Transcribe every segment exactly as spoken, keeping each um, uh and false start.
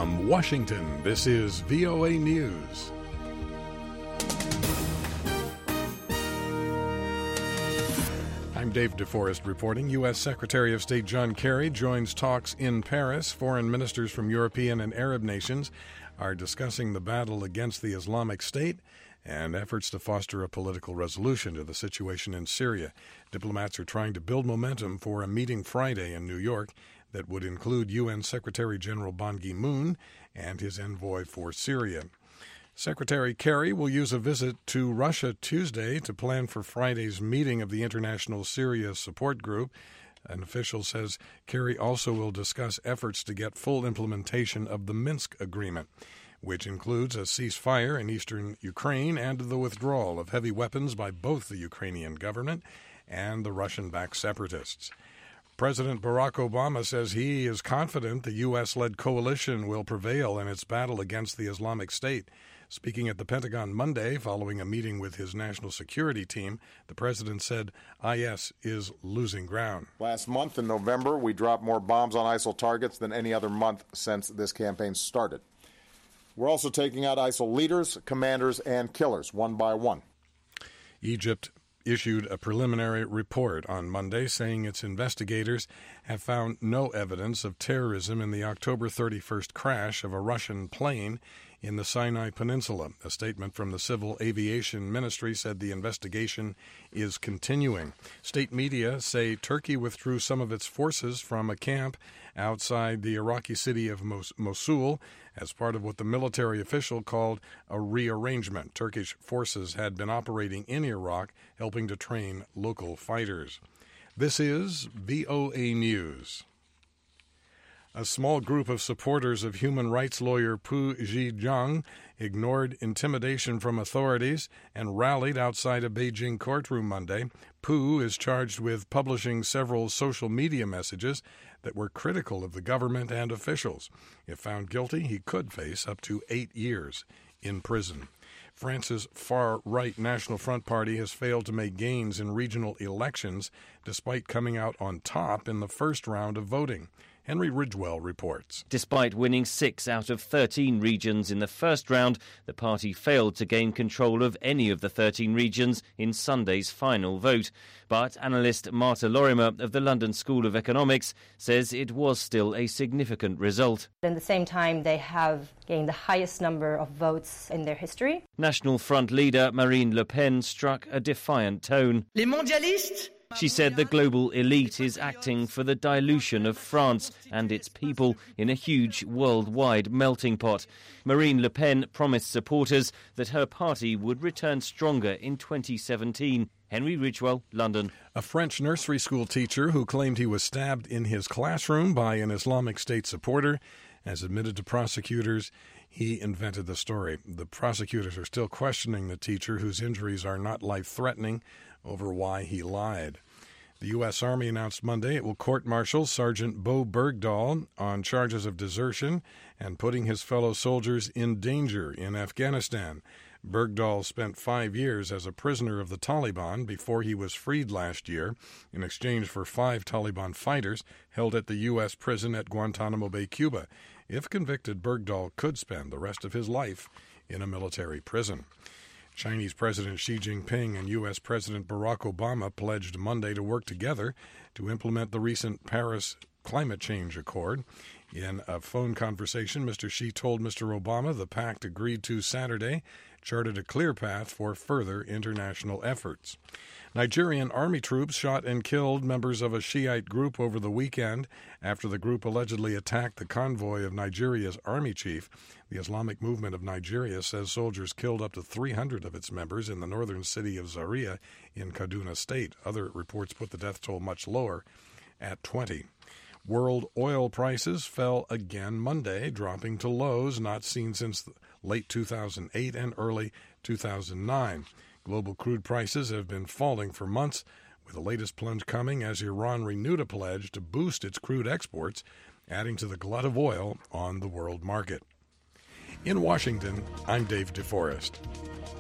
From Washington, this is V O A News. I'm Dave DeForest reporting. U S. Secretary of State John Kerry joins talks in Paris. Foreign ministers from European and Arab nations are discussing the battle against the Islamic State and efforts to foster a political resolution to the situation in Syria. Diplomats are trying to build momentum for a meeting Friday in New York that would include U N. Secretary General Ban Ki-moon and his envoy for Syria. Secretary Kerry will use a visit to Russia Tuesday to plan for Friday's meeting of the International Syria Support Group. An official says Kerry also will discuss efforts to get full implementation of the Minsk Agreement, which includes a ceasefire in eastern Ukraine and the withdrawal of heavy weapons by both the Ukrainian government and the Russian-backed separatists. President Barack Obama says he is confident the U S-led coalition will prevail in its battle against the Islamic State. Speaking at the Pentagon Monday following a meeting with his national security team, the president said I S is losing ground. Last month in November, we dropped more bombs on ISIL targets than any other month since this campaign started. We're also taking out ISIL leaders, commanders, and killers one by one. Egypt issued a preliminary report on Monday saying its investigators have found no evidence of terrorism in the October thirty-first crash of a Russian plane in the Sinai Peninsula. A statement from the Civil Aviation Ministry said the investigation is continuing. State media say Turkey withdrew some of its forces from a camp outside the Iraqi city of Mos- Mosul as part of what the military official called a rearrangement. Turkish forces had been operating in Iraq, helping to train local fighters. This is V O A News. A small group of supporters of human rights lawyer Pu Zhijiang ignored intimidation from authorities and rallied outside a Beijing courtroom Monday. Pu is charged with publishing several social media messages that were critical of the government and officials. If found guilty, he could face up to eight years in prison. France's far-right National Front Party has failed to make gains in regional elections despite coming out on top in the first round of voting. Henry Ridgwell reports. Despite winning six out of thirteen regions in the first round, the party failed to gain control of any of the thirteen regions in Sunday's final vote. But analyst Marta Lorimer of the London School of Economics says it was still a significant result. At the same time, they have gained the highest number of votes in their history. National Front leader Marine Le Pen struck a defiant tone. Les mondialistes? She said the global elite is acting for the dilution of France and its people in a huge worldwide melting pot. Marine Le Pen promised supporters that her party would return stronger in twenty seventeen. Henry Ridgwell, London. A French nursery school teacher who claimed he was stabbed in his classroom by an Islamic State supporter has admitted to prosecutors he invented the story. The prosecutors are still questioning the teacher, whose injuries are not life-threatening, over why he lied. The U S. Army announced Monday it will court-martial Sergeant Bo Bergdahl on charges of desertion and putting his fellow soldiers in danger in Afghanistan. Bergdahl spent five years as a prisoner of the Taliban before he was freed last year in exchange for five Taliban fighters held at the U S prison at Guantanamo Bay, Cuba. If convicted, Bergdahl could spend the rest of his life in a military prison. Chinese President Xi Jinping and U S. President Barack Obama pledged Monday to work together to implement the recent Paris Climate Change Accord. In a phone conversation, Mister Xi told Mister Obama the pact agreed to Saturday charted a clear path for further international efforts. Nigerian army troops shot and killed members of a Shiite group over the weekend after the group allegedly attacked the convoy of Nigeria's army chief. The Islamic Movement of Nigeria says soldiers killed up to three hundred of its members in the northern city of Zaria in Kaduna State. Other reports put the death toll much lower at twenty. World oil prices fell again Monday, dropping to lows not seen since late two thousand eight and early two thousand nine. Global crude prices have been falling for months, with the latest plunge coming as Iran renewed a pledge to boost its crude exports, adding to the glut of oil on the world market. In Washington, I'm Dave DeForest.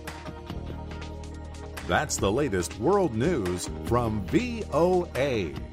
That's the latest world news from V O A.